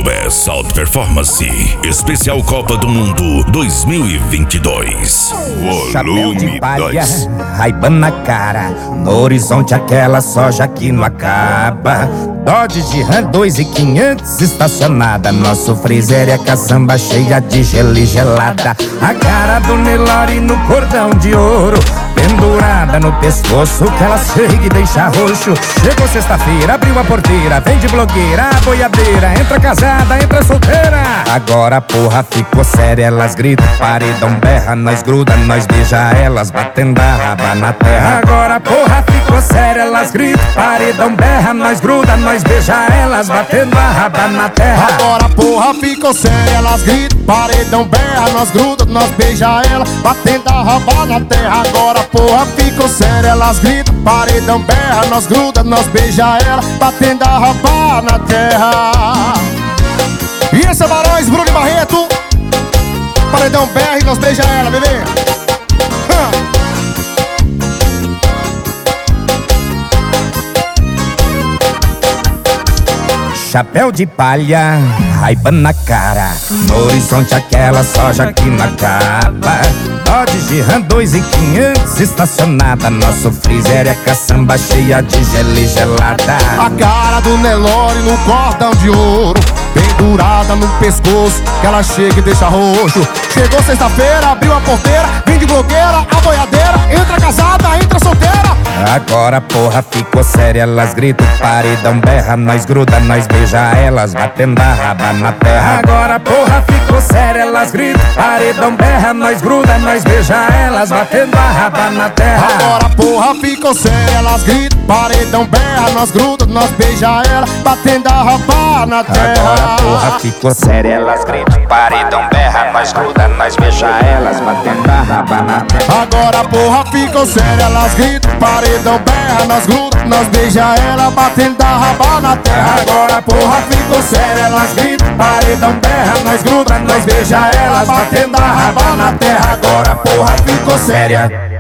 Best Alta Performance, especial Copa do Mundo 2022. Chapéu de Volume palha, 2. Ray-Ban na cara, no horizonte aquela soja que não acaba. Dodge de Ram 2.500 estacionada, nosso freezer é caçamba cheia de gelo e gelada. A cara do Nelore no cordão de ouro, pendurada no pescoço que ela chega e deixa roxo. Chegou sexta-feira, abriu a porteira, vem de blogueira, a boiadeira, entra casada, entra solteira. Agora a porra ficou séria, elas gritam, paredão berra, nós gruda, nós beija elas, batendo a raba na terra. Agora a porra ficou séria, elas gritam, paredão berra, nós gruda, nós beija elas, batendo a raba na terra. Agora a porra ficou séria, elas gritam, paredão berra, nós gruda, nós beija ela, batendo a raba na terra. Agora a porra ficou séria, elas gritam, paredão berra, nós gruda, nós beija ela, batendo a raba na terra. E esse é Barões, Bruno e Barreto, paredão berra e nós beija ela, bebê. Chapéu de palha, Ray-Ban na cara, no horizonte aquela soja que não acaba. Dodge de Ram 2.500 estacionada, nosso freezer é caçamba cheia de gelo e gelada. A cara do Nelore no cordão de ouro, pendurada no pescoço que ela chega e deixa roxo. Chegou sexta-feira, abriu a porteira, vem de blogueira, a boiadeira, entra casada, entra solteira. Agora a porra ficou séria, elas gritam, paredão berra, nós gruda, nós beija elas, batendo a raba na terra. Agora a porra ficou séria, elas gritam, paredão berra, nós gruda, nós beija elas, batendo a raba na terra. Agora a porra ficou séria, elas gritam, paredão berra, nós gruda, nós beija ela, batendo a raba na terra. Agora a porra ficou séria, elas gritam, paredão berra, nós gruda, nós beija elas, batendo a raba na terra. Agora a porra ficou séria, elas gritam, paredão berra, nós gruda, nós beija ela, batendo a raba na terra. Agora a porra ficou séria, elas gritam, paredão berra, nós gruda, nós beija elas, batendo a raba na terra. Agora a porra ficou séria.